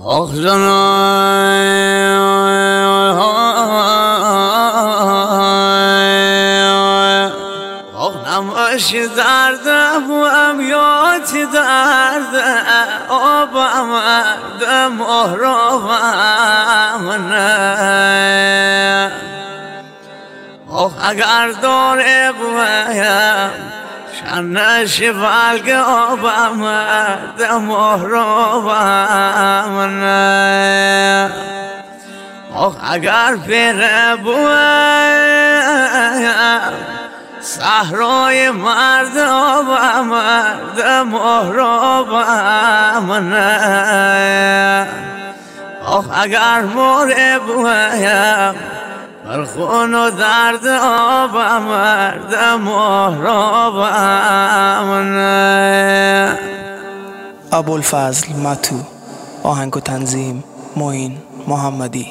نماش دردم و امیاتی درده آبم دم آرامم نه اگر داره بویم شنش بلگ آبم دم آرامم نه اگر پیره بویم صحرای مرد آبم دم آرامم نه اگر موره بویم بر خون و درد آبم دم آرامم نه. ابوالفضل متو، آهنگ و تنظیم معین محمدی.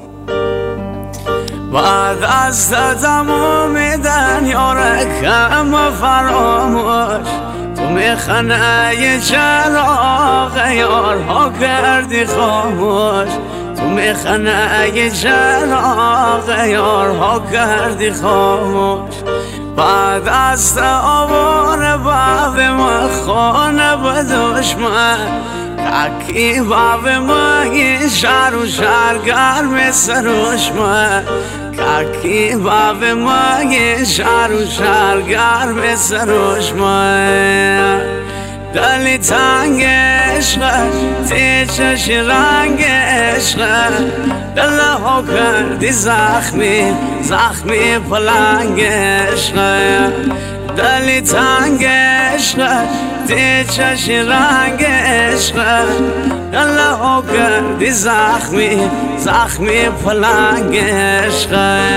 بعد از تمام دنیارکم فراموش تو میخانه چراغ یارها کردی خاموش تو میخانه چراغ یارها کردی خاموش بعد از آوار باب ما خانه به دشمن تکی باب ما این شهر و شهرگرم سروش من تکی باب ما این شهر و شهرگرم سروش من دلی تنگ عشق تیچش رنگ عشق دل ها کردی زخمی زخمی پلنگ عشق دلی تنگ عشق تیچش رنگ عشق دل ها کردی زخمی زخمی پلنگ عشق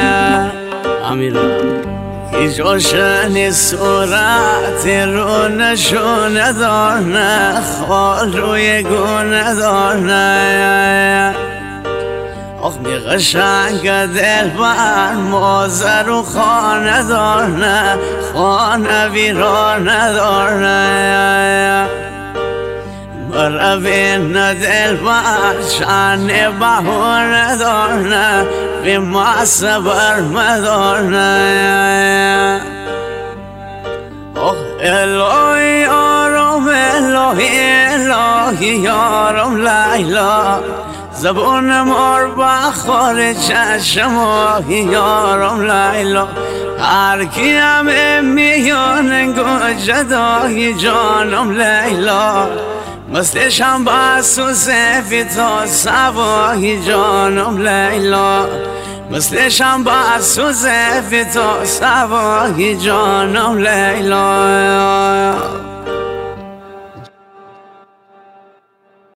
امیرم جوشن صورت رو نشونه دارنه خال روی گونه دارنه می قشنگ دل بر مازر و خانه دارنه خانه ویرانه دارنه بروین دل بر شن بهونه دارنه بی ما صبر مدارنه الهی یارم الهی الهی یارم لیلا زبون مار بخور چشم یارم لیلا هر کیم میان گوجدای جانم لیلا مثلشم بس و سفید تا سوای جانم لیلا مثلشم بس و سفید تا سوای جانم لیلا